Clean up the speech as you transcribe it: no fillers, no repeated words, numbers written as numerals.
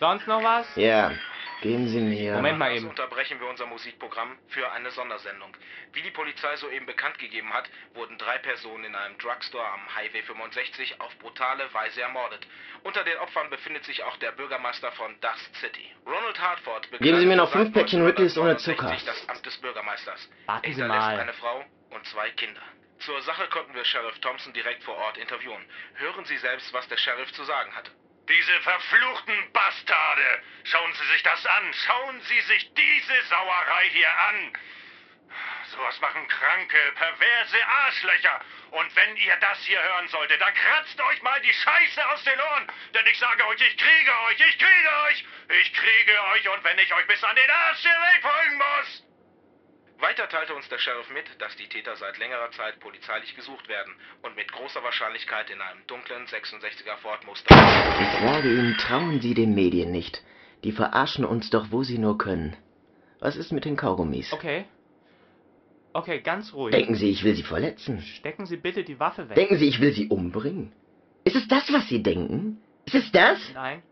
Sonst noch was? Ja, geben Sie mir... Moment mal eben. Unterbrechen wir unser Musikprogramm für eine Sondersendung. Wie die Polizei soeben bekannt gegeben hat, wurden 3 Personen in einem Drugstore am Highway 65 auf brutale Weise ermordet. Unter den Opfern befindet sich auch der Bürgermeister von Dust City. Ronald Hartford Geben Sie mir noch seit 5 Päckchen Wrigley's ohne 1969 Zucker. das Amt des Bürgermeisters. Warten Er Sie hinterlässt mal. eine Frau und 2 Kinder. Zur Sache konnten wir Sheriff Thompson direkt vor Ort interviewen. Hören Sie selbst, was der Sheriff zu sagen hat. Diese verfluchten Bastarde! Schauen Sie sich das an! Schauen Sie sich diese Sauerei hier an! Sowas machen kranke, perverse Arschlöcher! Und wenn ihr das hier hören solltet, dann kratzt euch mal die Scheiße aus den Ohren! Denn ich sage euch, ich kriege euch! Ich kriege euch! Ich kriege euch, und wenn ich euch bis an den Arsch der Welt folgen muss! Weiter teilte uns der Sheriff mit, dass die Täter seit längerer Zeit polizeilich gesucht werden und mit großer Wahrscheinlichkeit in einem dunklen 66er Ford Mustang. Ich sage Ihnen, trauen Sie den Medien nicht. Die verarschen uns doch, wo sie nur können. Was ist mit den Kaugummis? Okay. Okay, ganz ruhig. Denken Sie, ich will Sie verletzen? Stecken Sie bitte die Waffe weg. Denken Sie, ich will Sie umbringen? Ist es das, was Sie denken? Ist es das? Nein.